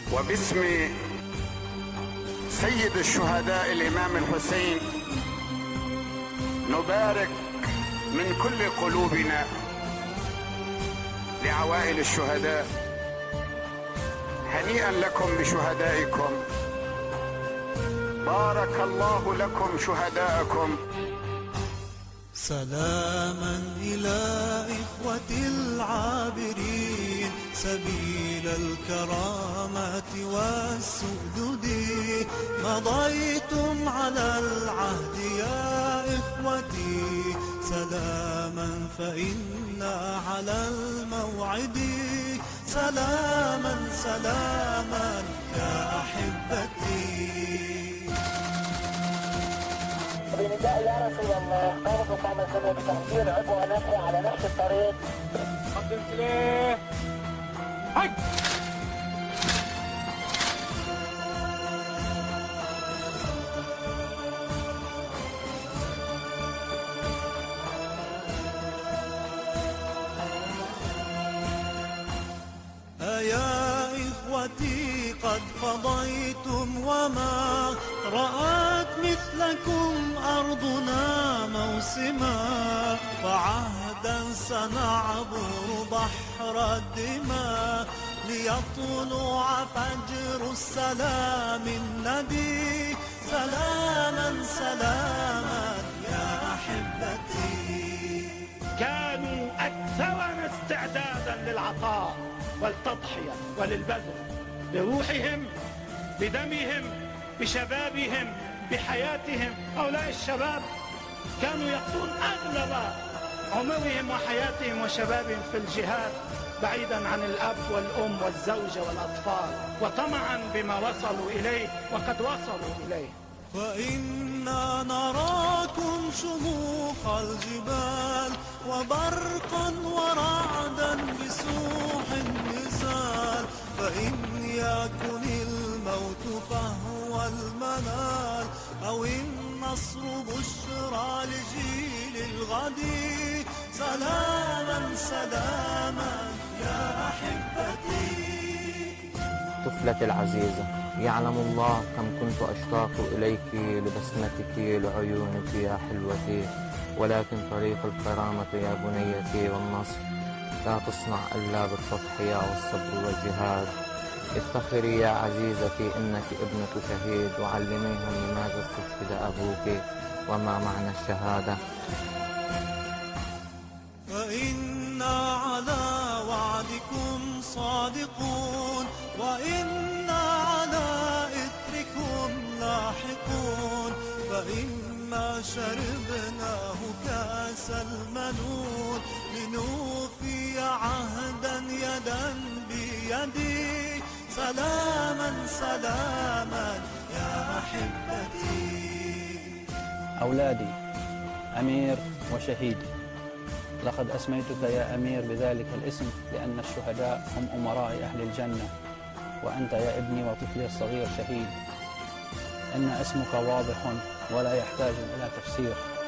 وباسم سيد الشهداء الإمام الحسين نبارك من كل قلوبنا لعوائل الشهداء. هنيئا لكم بشهدائكم، بارك الله لكم شهداءكم. سلاما إلى إخوة العابرين سبيل الكرامات والسدود، مضيتم على العهد يا إخوتي، سلاما فإنا على الموعد، سلاما سلاما يا أحبتي. بنداء يا رسول الله قاموا بقام السنة بتحضير عبو ونفسي على نفس الطريق. قدم سلاح. هاي يا إخوتي قد فضيتم وما رأت مثلكم أرضنا موسما، فعهدا سنعبر بحر الدماء ليطلع فجر السلام الندي، سلاما سلاما يا أحبتي. كانوا أكثرنا استعدادا للعطاء والتضحية وللبذل بروحهم بدمهم بشبابهم بحياتهم. هؤلاء الشباب كانوا يقضون أغلب عمرهم وحياتهم وشبابهم في الجهاد بعيدا عن الأب والأم والزوجة والأطفال، وطمعا بما وصلوا إليه وقد وصلوا إليه. فإنا نراكم شموخ الجبال وبرقا ورعدا بسوح النزال، فإن يكن الموت فهو المنال أو النصر بشرى لجيل الغد، سلاما سلاما يا أحبتي. طفلتي العزيزة، يعلم الله كم كنت أشتاق إليك لبسمتك لعيونك يا حلوتي، ولكن طريق الكرامة يا بنيتي والنصر لا تصنع إلا بالتضحية والصبر والجهاد. افتخري يا عزيزتي إنك ابنة شهيد، وعلميهم لماذا استشهد أبوك وما معنى الشهادة. فإنا على وعدكم صادقون، وإنا على إثركم لاحقون، فإما شربناه كاس المنون لنوفي عهدا يدا بيدي، سلاما سلاما يا أحبتي. أولادي أمير وشهيد، لقد أسميتك يا أمير بذلك الاسم لأن الشهداء هم أمراء أهل الجنة، وأنت يا ابني وطفلي الصغير شهيد. إن اسمك واضح ولا يحتاج إلى تفسير.